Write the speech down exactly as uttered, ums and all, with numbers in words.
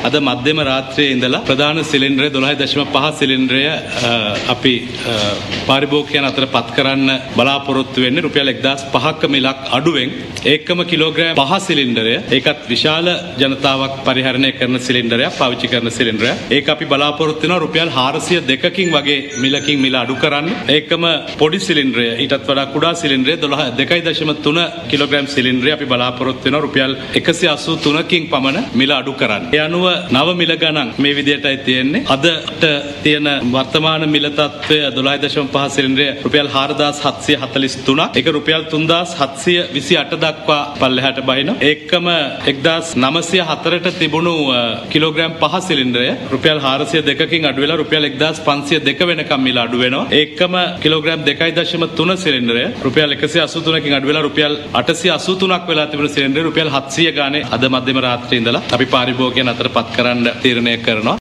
අද මධ්‍යම රාත්‍රියේ ඉඳලා ප්‍රධාන සිලින්ඩරය දොළහ දශම පහ සිලින්ඩරය අපි පාරිභෝගිකයන් අතර පත් කරන්න බලාපොරොත්තු වෙන්නේ රුපියල් එක්දාස් පහක මිලක් අඩුවෙන් ඒකම කිලෝග්‍රෑම් පහ සිලින්ඩරය ඒකත් විශාල ජනතාවක් පරිහරණය කරන සිලින්ඩරයක් පාවිච්චි කරන සිලින්ඩරයක් ඒක අපි බලාපොරොත්තු වෙනවා රුපියල් හාරසිය දෙකකින් වගේ මිලකින් මිල අඩු කරන්න ඒකම පොඩි සිලින්ඩරය ඊටත් වඩා කුඩා සිලින්ඩරය දොළහ දෙකයි දශම තුන කිලෝග්‍රෑම් සිලින්ඩරය අපි බලාපොරොත්තු වෙනවා රුපියල් එකසිය අසූ තුනකින් පමණ මිල අඩු කරන්න. ඒ අනුව නව මිල ගණන් මේ විදිහටයි තියෙන්නේ. අදට තියෙන වර්තමාන මිල තත්ත්වය දොළහ දශම පහ සිලින්ඩරය රුපියල් හාරදාස් හත්සිය හතළිස් තුනක්. ඒක රුපියල් තුන්දාස් හත්සිය විසි අට දක්වා පල්ලෙහාට බහිනවා. ඒකම එක්දාස් නවසිය හතරට තිබුණු කිලෝග්‍රෑම් පහ සිලින්ඩරය රුපියල් හාරසිය දෙකකින් අඩු වෙලා රුපියල් එක්දාස් පන්සිය දෙක වෙනකම් මිල අඩු වෙනවා. ඒකම කිලෝග්‍රෑම් දෙකයි දශම තුන සිලින්ඩරය රුපියල් එකසිය අසූ තුනකින් අඩු වෙලා රුපියල් අටසිය අසූ තුනක් වෙලා තිබුණු සිලින්ඩරය රුපියල් හත්සිය ගානේ අද මධ්‍යම රාත්‍රියේ ඉඳලා අපි පාරිභෝගිකයන් අතර පත් කරන්න තීරණය කරනවා.